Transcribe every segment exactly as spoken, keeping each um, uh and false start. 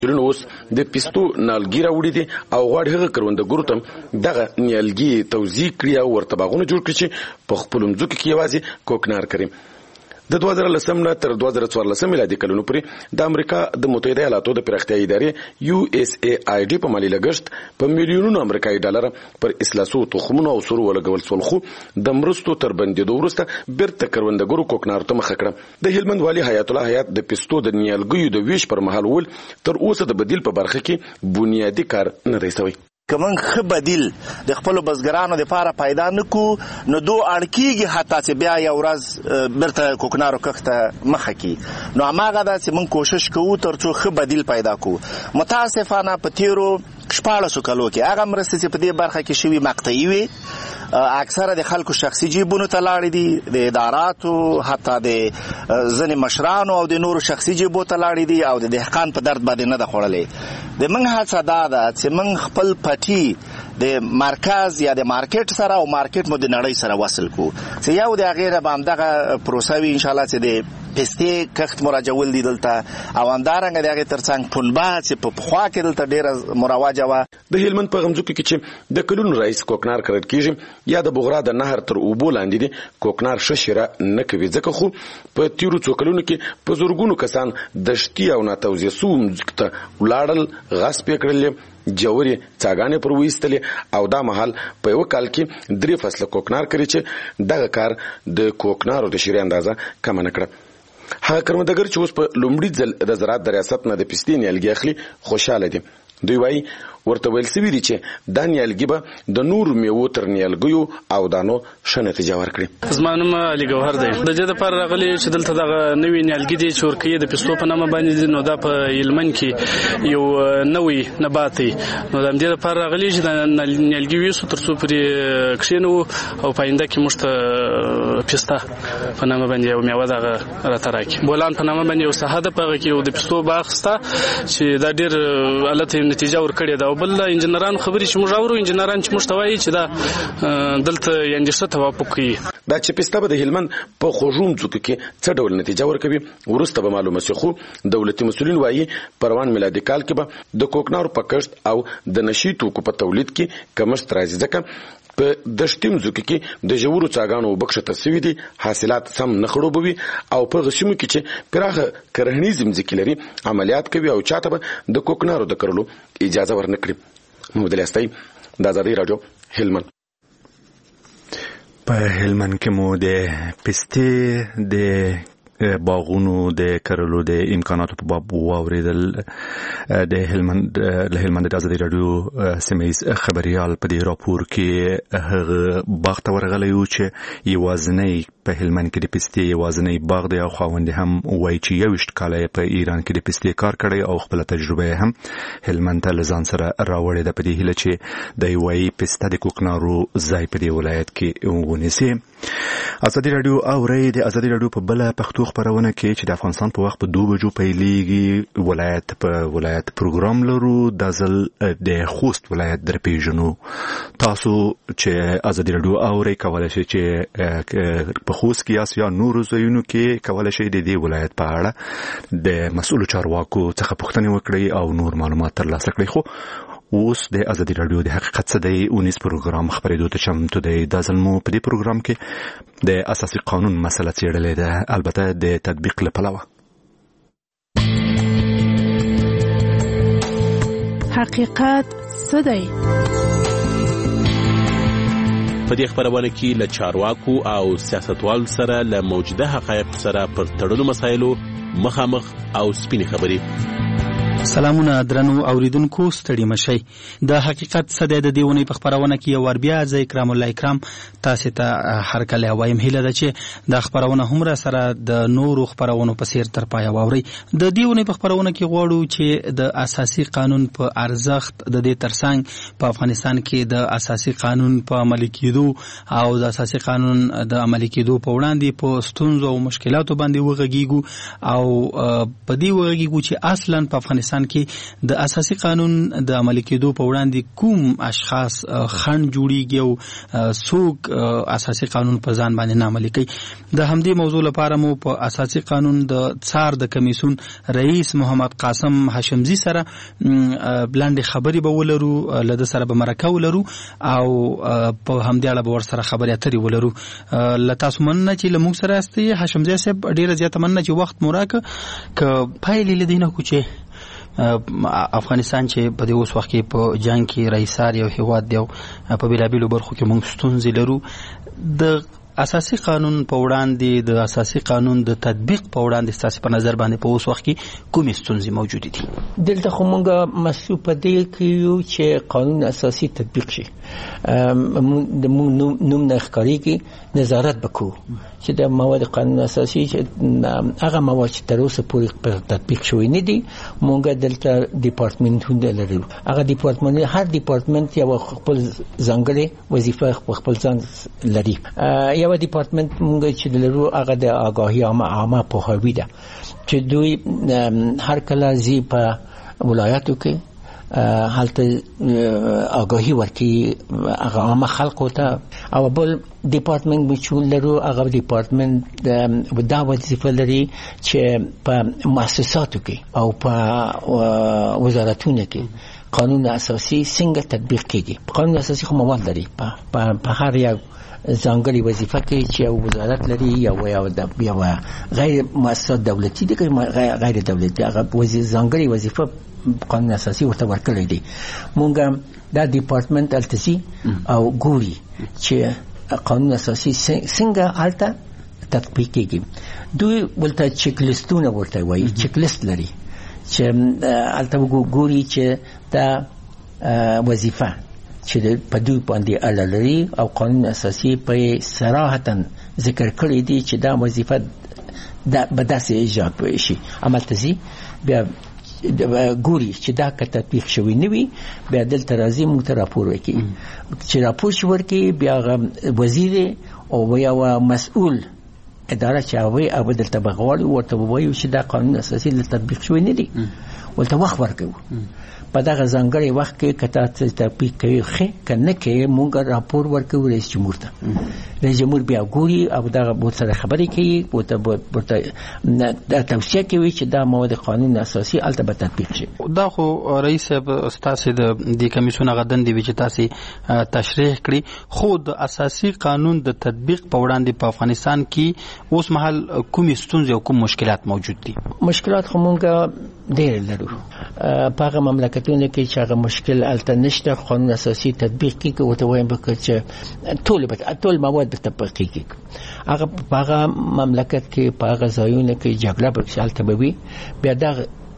مسؤلینو اوس د پیستو نالګي راوړي دي او غواړي هغه کروندګرو ته دغه نیالګي توزیع کړي او ورته باغونه جوړ کړي چې په خپلو مځکو کې یوازې کوکنار کري. د دوه زره لسم نه تر دوه زره څوارلسم میلادي کلونو پورې د امریکا د متحده ایالاتو د پراختیایي ادارې یو اس ای آی ډي په مالي لګښت په میلیونونو امریکایي ډالر پر اصلاحسو تخمونو او سرو ولګول شول، خو د مرستو تر بندېدو وروسته بیرته کروندګرو کوکنارو ته مخه کړه. د هلمند والي حیات الله حیات د پیستو د نیالګیو د ویش پر مهال وویل تر اوسه د بدیل په برخه کې بنیادي کار نه دی سوی. که موږ ښه بدیل د خپلو بزګرانو دپاره پیدا نه کړو نو دو اړ کېږي حتی چې بیا یو ورځ بیرته کوکنارو کښت ته مخه کړي. نو هماغه ده چې موږ کوشش کوو تر څو ښه بدیل پیدا کړو. متاسفانه په تېرو شپاړسو کلو کې هغه مرستې چې په دې برخه کې شوي مقطعي وي، اکثره د خلکو شخصي جیبونو ته لاړې دي، د اداراتو حتی د ځینې مشرانو او د نورو شخصي جیبو ته لاړې دي او د دهقان په درد باندې نه ده خوړلې. د موږ هڅه دا ده چې موږ خپل پټي د مرکز یا د مارکیټ سره او مارکیټ مو د نړۍ سره وصل کړو چې یو د هغې نه به همدغه پروسه وي انشاءالله چې د پستې کښت مراجعول دي دلته او همدارنګه د هغې تر څنګ پنبه چې په پخوا کې دلته ډېره مروجه وه. د هلمند په غمځکو کې چې د کلونو راهیسې کوکنار کرل کېږي یا د بغرا د نهر تر اوبو لاندې دي کوکنار ښه شیره نه کوي، ځکه خو په تېرو څو کلونو کې په زرګونو کسان دشتي او ناتوزیع سوو مځکو ته ولاړل، غصب یې کړلې، جوړې څاګانې پر ویستلې او دا مهال په یو کال کې درې فصله کوکنار کړي چې دغه کار د کوکنارو د شیرې اندازه کمه نه کړه. هغه کروندګر چې اوس په لومړي ځل د زراعت د ریاست نه د پستې نیالګي اخلي خوشحاله دي. دوی وایي ورته ویل سوي دي چې دا نیالګي به د نورو میوو تر نیالګیو او دانو ښه نتیجه ورکړي. زما نوم علي ګوهر دی. د دې دپاره راغلي چې دلته دغه نوي نیالګي دي چې ورکوي د پستو په نامه باندې دي، نو دا په هلمند کې یو نوی نبات دی. نو د همدې دپاره راغلي چې دا نیالګي ویسو تر څو پرې کښېنوو او په آینده کې موږ ته پسته په نامه باندې یو میوه دغه راته راکړي. بولان په نامه باندې یو ساحه ده، په هغه کې یو د پستو باغ شته چې دا ډېر الته نتیجه ورکړې ده. او بل انجنیران خبرې چې موږ اورو، انجنیران چې موږ ته وایي چې دا دلته یعنې ښه توافق کوي. دا چې پسته به د هلمند په خوږو مځکو کې څه ډول نتیجه ورکوي وروسته به معلومه شي، خو دولتي مسؤلین وایي په روان میلادي کال کې به د کوکنارو په کښت او د نشي توکو په تولید کې کمښت راځي، ځکه په دشتي مځکو کې د ژورو څاګانو اوبه کښته سوي دي، حاصلات سم نه خړوبوي او په هغه سیمو کې چې پراخه کرهنیزې مځکې لري عملیات کوي او چاته به د کوکنارو د کرلو اجازه ورنه کړي. محمد علي استایي، د ازادۍ راډیو، هلمند. په هلمند کې مو د پستې د باغونو د کرلو د امکاناتو په باب واوریدل. د هلمند له هلمند د ازادۍ راډیو سیمهیز خبریال په دې راپور کې هغه باغ ته ورغلی و چې یوازینی په هلمند کې د پستې یوازینی باغ دی او خاوند هم وایي چې یوویشت کاله یې په ایران کې د پستې کار کړی او خپله تجربه یې هم هلمند ته له ځان سره راوړې ده په دې هیله چې دی وایي پسته د کوکنارو ځای په دې ولایت کې ونیسي. ازادي راډیو اورئ د ازادي راډیو په بله پښتو خپرونه کې چې د افغانستان په وخت په دوه بجو پیلیږي ولایت په ولایت پروګرام لرو. دا ځل د خوست ولایت در پیژنو. تاسو چې ازادي راډیو اورئ کولی شئ چې په خوست کې یاست یا نورو ځایونو کې کولی شئ د دې ولایت په اړه د مسؤلو چارواکو څخه پوښتنې وکړئ او نور معلومات ترلاسه کړئ. خو اوس د ازادي راډیو د حقیقت څه دی اونیز پروګرام خپرېدو ته چمتو دی. دا ځل مو په دې پروګرام کې د اساسي قانون مسله څېړلې ده، البته د تطبیق له پلوه. حقیقت څه دی؟ په دې خبرونه کې له چارواکو او سیاستوالو سره له موجوده حقایقو سره پر تړلو مسایلو مخامخ او سپینې خبرې. سلامونه درنو اوریدونکو، ستړي مشئ. د حقیقت څه دی د دې اونۍ په خپرونه کې یو ور بیا زه اکرام الله اکرام تاسې ته هر کله وایم هیله ده چې دا خپرونه هم را سره د نورو خپرونو په څیر تر پایه واورئ. د دې اونۍ په خپرونه کې غواړو چې د اساسي قانون په ارزښت، د دې ترڅنګ په افغانستان کې د اساسي قانون په عملي کېدو او د اساسي قانون د عملي کېدو په وړاندې په ستونزو او مشکلاتو باندې وغږیږو او په دې وغږیږو چې اصلا په افغانستان افغانستان کې د اساسي قانون د عملي کېدو په وړاندې کوم اشخاص خنډ جوړیږي او څوک اساسي قانون په ځان باندې نه عملي کوي. د همدې موضوع لپاره مو په اساسي قانون د څار د کمیسیون رئیس محمد قاسم هاشمزي سره بلاندې خبرې به ولرو، له ده سره به مرکه ولرو او په همدې اړه به ورسره خبرې اترې ولرو. له تاسو مننه چې له موږ سره یاستئ. هاشمزي صاحب ډېره زیاته مننه چې وخت مو راکړ. که پایلې له دې نه کړو چې افغانستان چې په دې اوس وخت کې په جنګ کې رئیسار یو هېواد دی او په بېلابېلو برخو کې موږ ستونزې لرو، د اساسي قانون په وړاندې د اساسي قانون د تطبیق په وړاندې ستاسو په نظر باندې په اوس وخت کې کومې ستونزې موجودې دي؟ دلته خو موږ مسؤل په دې کې یو چې قانون اساسي تطبیق شي. د موږ نوم نه ښکارېږي نظارت وکړو چې د مواد قانون اساسي چې هغه مواد چې تر اوسه پورې په تطبیق شوي نه دي. موږ دلته ډیپارټمنټونه لرو. هغه ډیپارټمنټ هر ډیپارټمنټ یو خپل ځانګړې وظیفه خپل ځان لري. یو ډیپارټمنټ موږ چې لرو هغه د آگاهي عامه عامه پوهاوی ده چې دوی هر کله زی په ولایاتو کې حالت آگاهی ورکی هغه عامه خلکو ته. او بل ډیپارټمنټ چې لرو هغه ډیپارټمنټ دا وظیفه لري چې په مؤسساتو کې او په وزارتونو کې قانون اساسي څنګه تطبیق کیږي. قانون اساسي خو مواد لري په هر یو ځانګړي وظیفه کې چې یو وزارت لري یا یو یو غیر مؤسسات دولتي دي غیر دولتي هغه ځانګړي وظیفه قانون اساسي ورته ورکړی دی. مونږ دا ډیپارټمنټ التسي او ګوري چې قانون اساسي څنګه حالت تطبیق کیږي. دوی ولته چیک لیستونه ورته وایي، چیک لیست لري چې الته ګوري چې دا وظیفه چې په دوی باندې اړه لري او قانون اساسي په صراحتا ذکر کړی دی چې دا وظیفه د بداسه اجرا شي عملته شي. بیا ګوري چې دا که تطبیق شوی نه وي بیا دلته راځي موږ ته راپور وکړي. چې راپور شي ورکړي بیا وزیر او یا مسؤل اداره چې هغوی او دلته بغواړي ورته ووایي چې دا قانون اساسي له تطبیق شوی نه دی، ورته وخت ورکوي. په دغه ځانګړي وخت کې کته تطبیق کوي خې کنه کې مونږ راپور ورکوي رئیس جمهور ته. رئیس جمهور بیا ګوري او دغه بو سره خبرې کوي او ته ورته توصیه کوي چې دا مواد قانون اساسي الته به تطبیق شي. دا خو رئیس صاحب ستاسو د دې کمیسیون غدن دی چې تاسو تشریح کړی، خو د اساسي قانون د تطبیق په وړاندې په افغانستان کې اوس مهال کومې ستونزې او کوم مشکلات موجود دي؟ مشکلات خو مونږ ډېر لرو. په هغه مملکتونو کې چې هغه مشکل الته نشته قانون اساسي تطبیق کیږي او ته وایم به چې ټول به ټول مواد به تطبیق کیږي. هغه په هغه مملکت کې په هغه ځایونو کې جګړه به شالته به وي بیا دا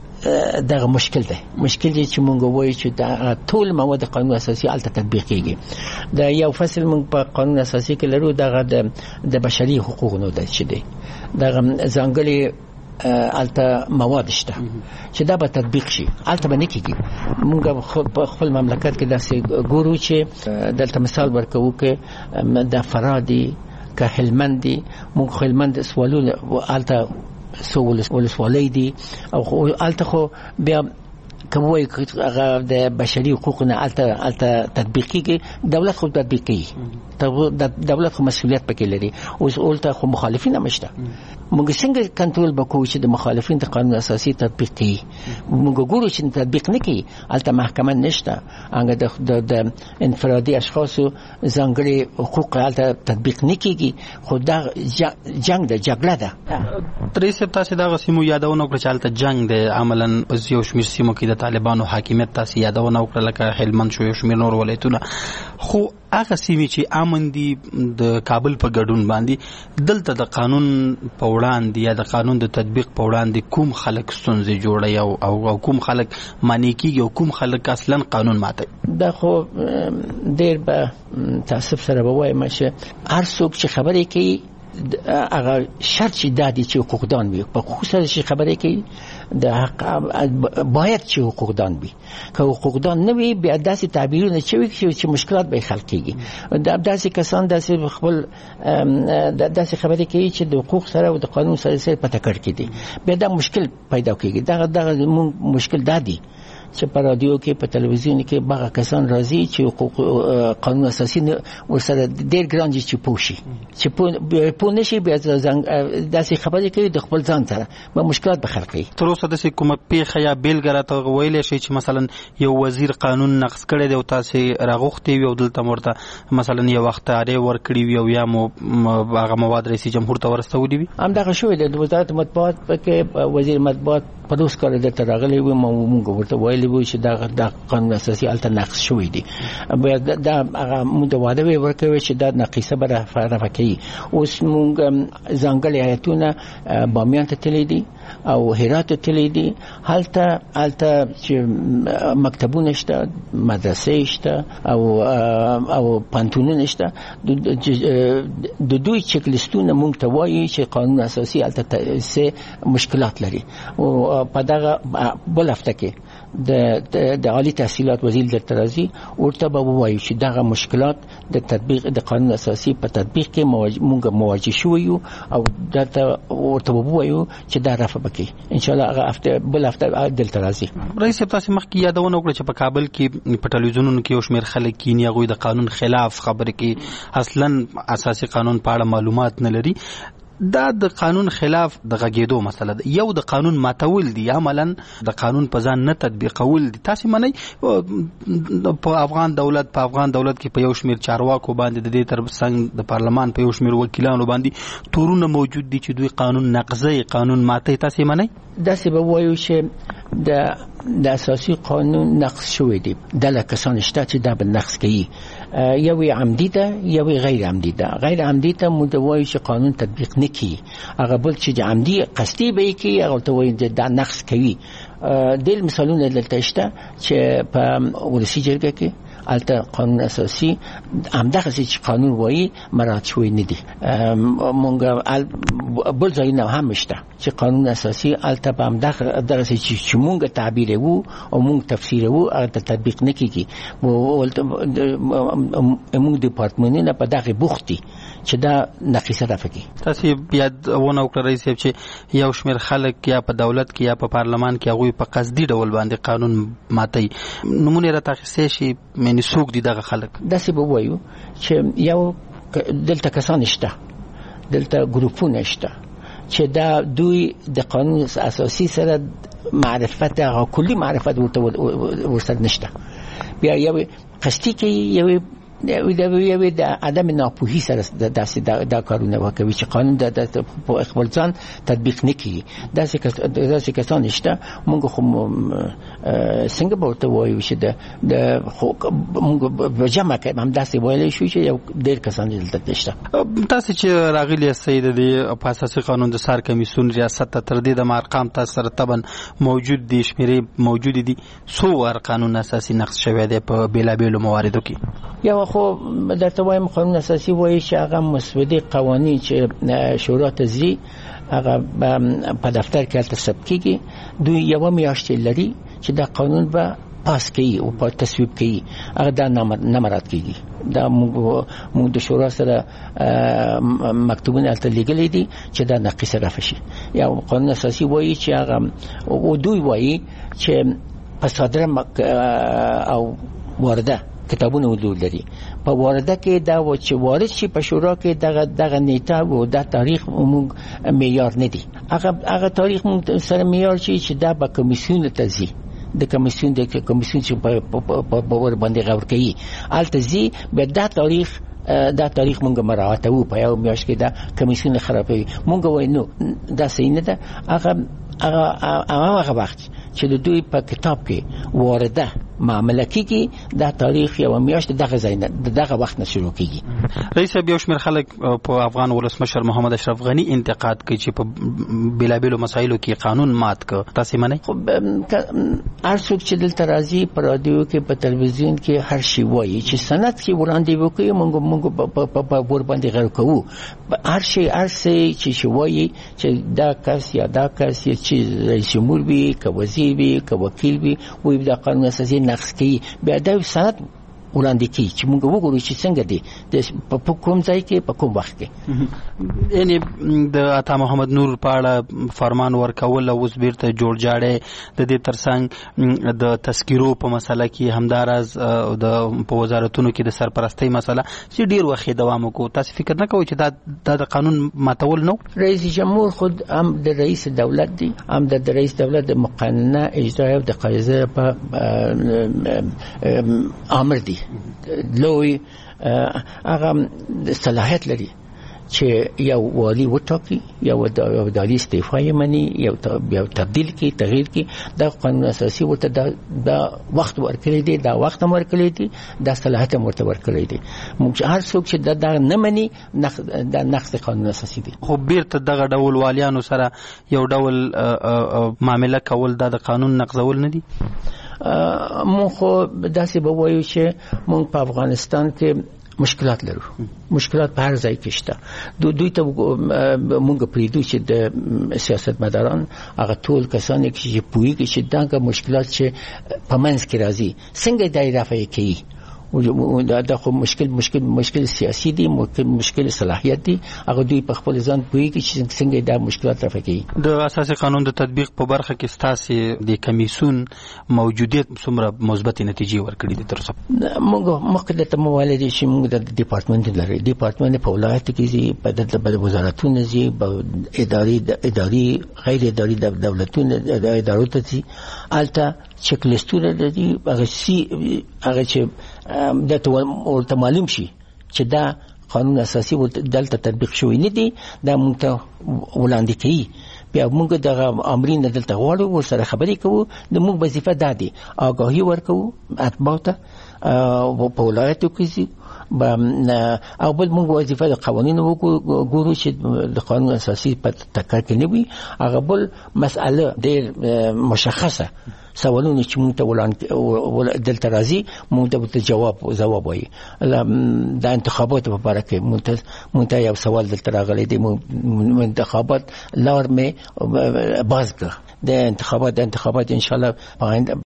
دغه مشکل دی. مشکل دی چې مونږ وایو چې دا ټول مواد قانون اساسي الته تطبیق کیږي. دا یو فصل مونږ په قانون اساسي کې لرو دغه د بشري حقوقو د چې دی دغه ځانګړي الته مواد شته چې دا به تطبیق شي الته به نه کیږي. مونږ په خپل مملکت کې داسې ګورو چې دلته مثال ورکوو کې د فرادي که هلمندي مونږ هلمند سوالونه الته سوال ولسوالۍ دي او الته خو بیا کوموي هغه د بشري حقوقو الته الته تطبیق کیږي. دولت خو تطبیق کوي، دولت خو مسؤلیت پکې لري. اوس الته خو مخالفین هم شته. موږ څنګه کنټرول وکړو چې د مخالفین د قانون اساسي تطبیق کوي؟ موږ ګورو چې تطبیق نه کوي الته محکمه نشته. هغه د انفرادي اشخاصو ځانګړي حقوق الته تطبیق نه کیږي. خو دا جنگ ده، جګړه ده. ترې تاسو دا غسیمو یادونه وکړه چې الته جنگ ده عملاً په یو شمېر سیمو کې د طالبانو حاکمیت تاسو یادونه وکړه لکه هلمند شو یو شمېر نور ولایتونه. خو هغه سیمې چې امن دي د کابل په ګډون باندې دلته د قانون په وړاندې یا د قانون د تطبیق په وړاندې کوم خلک ستونزې جوړوي او او کوم خلک معنی کیږي او کوم خلک اصلا قانون ماتوي؟ دا خو ډېر به تاسف سره ووایم چې هر څوک چې خبرې کوي هغه شرط چې دادی چې حقوقدان وي په خصوص شي خبرې کوي د حق باید چې حقوقدان وي که حقوقدان نه وي بیا داسې تعبیرونه چوي چې مشکلات به خلق کیږي دا داسې کسان داسې خپل داسې خبرې کوي چې د حقوق سره او د قانون سره سره په ټکر کې دي بیا دا مشکل پیدا کیږي دا دا مشکل دادی چې په رادیو کې په تلویزیون کې باغ کسان راځي چې حقوق قانون اساسي ورسره ډېر ګران دي چې پوښي چې په نشي بیا داسې خبرې کوي د خپل ځان سره به مشکلات به خلق کوي. تر اوسه داسې کومه پیښه یا بیلګه راته ویلی شي چې مثلا یو وزیر قانون نقض کړی دی او تاسې راغوښتي وي او دلته ورته مثلا یو وخت اړې ورکړي وي او یا مو هغه مواد رئیس جمهور ته ورستولي وي؟ همدغه شوی دی د وزارت مطبوعات کې وزیر مطبوعات په روز کار درته راغلی وي موږ ورته ویلي وو چې دا د قانون اساسي هلته نقض شوی دی بیا دا هغه موږ د واده وی ورکوي چې دا نقیصه به رفع کوي. اوس موږ ځانګړي هیئتونه بامیان ته تللی دي او هرات ته تللی دي هلته هلته چې مکتبونه شته مدرسې شته او او پانتونونه شته د دوی چک لیستونه موږ ته وایي چې قانون اساسي هلته څه مشکلات لري او په دغه بل هفته کې د د عالی تحصیلات وزیر درته راځي ورته به ووایو چې دغه مشکلات د تطبیق د قانون اساسي په تطبیق کې موږ مواجه شو یو او درته ورته ووایو چې دا رفع وکړي ان شاء الله هغه هفته بل هفته دلته راځي. رئیس صاحب تاسو مخکې یادونه وکړه چې په کابل کې په ټلویزیونونو کې یو شمېر خلک کینی هغوی د قانون خلاف خبرې کوي اصلا اساسي قانون په اړه معلومات نه لري. دا د قانون خلاف د غږېدو مسله ده یو د قانون ماتول دي عملاً د قانون په ځان نه تطبیقول دي. تاسو منئ په افغان دولت په افغان دولت کې په یو شمېر چارواکو باندې د دې ترڅنګ د پارلمان په یو شمېر وکیلانو باندې تورونه موجود دي چې دوی قانون نقضي قانون ماتي. تاسو منئ داسې به وایو چې د د اساسي قانون نقض شوی دی دله کسان شته چې دا به نقض کوي یوې عمدي ده یوې غیر عمدي ده. غیر عمدي ته موږ وایو چې قانون تطبیق نه کوي هغه بل چې عمدي قصدي به یې کوي هغه ته وایي دا نقض کوي. ډېر مثالونه دلته شته چې په ولسي جرګه کې البته قانون اساسي همدغه چې قانون وایي مراعات شوی نه دي. مونږ بل ځایونه هم شته چې قانون اساسي البته په همدغه دغه چې مونږ تعبیر وو او مونږ تفسیر وو هغه تطبیق نه کیږي. مونږ ډپارټمنټونه په دغه بوختي چې دا نقیصه رافع کوي. تاسو یادونه وکړه رئیس صاحب چې یو شمېر خلک یا په دولت کې یا په پارلمان کې هغوی په قصدي ډول باندې قانون ماتوي. نمونه راته اخیستی شي یعنې څوک دي دغه خلک؟ داسې به ووایو چې یو دلته کسان شته دلته ګروپونه شته چې دا دوی د قانون اساسي سره معرفت هغه کلي معرفت ورته ورسره نشته. بیا یو قصدي کوي یو یو د عدم ناپوهي سره داسې دا کارونه وکوي چې قانون د خپل ځان تطبیق نه کوي. داسې کسان شته موږ خو څنګه به ورته وایو چې د موږ په جمع کې هم داسې ویلی شو چې یو ډېر کسان دلته شته. تاسې چې راغلي یاستئ د دې په اساسي قانون د سار کمیسیون ریاست ته تر دې دمه ارقام تاسو سره طبعا موجود دي شمېرې موجودې دي څو وار قانون اساسي نقض شوی دی په بېلابېلو مواردو کې؟ یو خو درته وایم قانون اساسي وایي چې هغه مسودې قوانین چې شورا ته ځي هغه په دفتر کې هلته ثبت کېږي دوی یوه میاشت لري چې دا قانون به پاس کوي او په تصویب کوي هغه دا نه مراعات کېږي. دا موږ د شورا سره مکتوبونه هلته لیږلي دي چې دا نقیصه رفع شي. یا قانون اساسي وایي چې هغه او دوی وایي چې په صادره او وارده کتابونه وجود لري په وارده کې دا و چې وارد شي په شورا کې دغه دغه نیټه او د تاریخ موږ معیار نه دي. هغه هغه تاریخ موږ سره معیار شي چې دا به کمیسیون ته ځي د کمیسیون د کمیسیون چې په ور باندې غور کوي الته ځي به دا تاریخ دا تاریخ مونږ مراعاتو په یو میاشت کې دا کمیسیون خرابوي. مونږ وایو نو دا صحیح نه ده. هغه هغه هغه وخت چې د دوی په کتاب کې وارده معامله کیږي دا تاریخ یو میاشت دغه ځای نه دغه وخت نه شروع کیږي. رئیس صاحب یو شمېر خلک په افغان ولسمشر محمد اشرف غنی انتقاد کوي چې په بیلابیلو مسایلو کې قانون مات ک تاسو منئ؟ خب هر څوک چې دلته راځي په رادیو کې په تلویزیون کې هر شی وایي چې سند کې وړاندې وکړي موږ موږ په ور باندې غیر کوو هر شی هر څه چې وایي چې دا کس یا دا کس چې رئیس جمهور وي که وزیر وي که وکیل وي وایي دا قانون اساسي نقض کوي بیا دا سند وړاندې کوي چې موږ وګورو چې څنګه دی په کوم ځای کې په کوم وخت کې. یعنی د عطا محمد نور په اړه فرمان ورکول او اوس بیرته جوړ جاړی د دې ترڅنګ د تذکیرو په مسله کې همداراز د په وزارتونو کې د سرپرستۍ مسله چې ډیر وخت دوام وکړو تاسو فکر نه کوئ چې دا د قانون ماتول نو؟ رئیس جمهور خود هم د رئیس دولت دی هم د رئیس دولت د مقننه اجرا او د قاضي په امر دی لوی هغه صلاحیت لري چې یو والی وټاکي یو د والی استعفا یې مني یو یو تبدیل کی تغییر کی دا قانون اساسي ورته دا, دا وخت ورکړي دي دا وخت ورکړي دي دا صلاحیت ورته ورکړي دي موږ هر څوک چې دا, دا نه مني دا نقض قانون اساسي دي. خو بیرته دغه ډول والیانو سره یو ډول معامله کول دا د قانون نقضول نه دي؟ مونږ خو داسې به وایو چې مونږ په افغانستان کې مشکلات لرو مشکلات په هر ځای کې شته دوی ته مونږ پریدو چې د سیاستمداران هغه ټول کسان چې پوهیږي چې دا مشکلات چې په منځ کې راځي څنګه دای رافع کوي دا دا خو مشکل مشکل مشکل سیاسي دي مشکل صلاحیت دي هغه دوی په خپل ځان پوهیږي چې څنګه دا مشکلات رافع کوي. د اساسي قانون د تطبیق په برخه کې ستاسو د کمیسون موجودیت څومره مثبت نتیجې ورکړي دي تر اوسه؟ موږ مخکې ته موالد چې موږ د ډپارټمنټ لري ډپارټمنټ په ولایت کې زی په د وزارتونو زی په اداري اداري غیر اداري دولتونو د ادارو ته زی الته چک لیستونه دي هغه سي هغه چې د ورته معلوم شي چې دا قانون اساسي دلته تطبیق شوی نه دی دا مونږ ته وړاندې کوي بیا موږ دغه امرین دلته غواړو ورسره خبرې کوو د موږ وظیفه دا دی آگاهي ورکوو اتباع ته په ولایتو کې او بل موږ وظیفه د قوانینو وګورو چې د قانون اساسي په ټکر کې نه وي هغه بل مسأله ډېر مشخصه سوالونه چې موږ ته وړاندې دلته راځي موږ ته جواب جواب وایي د انتخاباتو په اړه کې موږ ته یو سوال دلته راغلی دی انتخابات لار مې باز کړ د انتخابات د انتخابات ان شاء الله